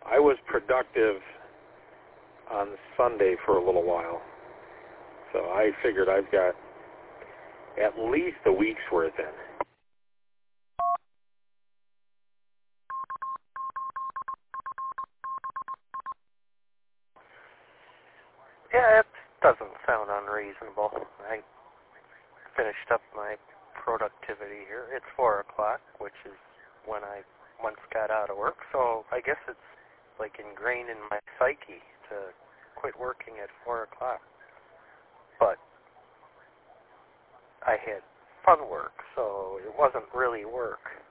I was productive on Sunday for a little while. So I figured I've got at least a week's worth in. Yeah, it doesn't sound unreasonable. I finished up my productivity here. It's 4 o'clock, which is when I once got out of work, so I guess it's like ingrained in my psyche to quit working at 4 o'clock. But I had fun work, so it wasn't really work.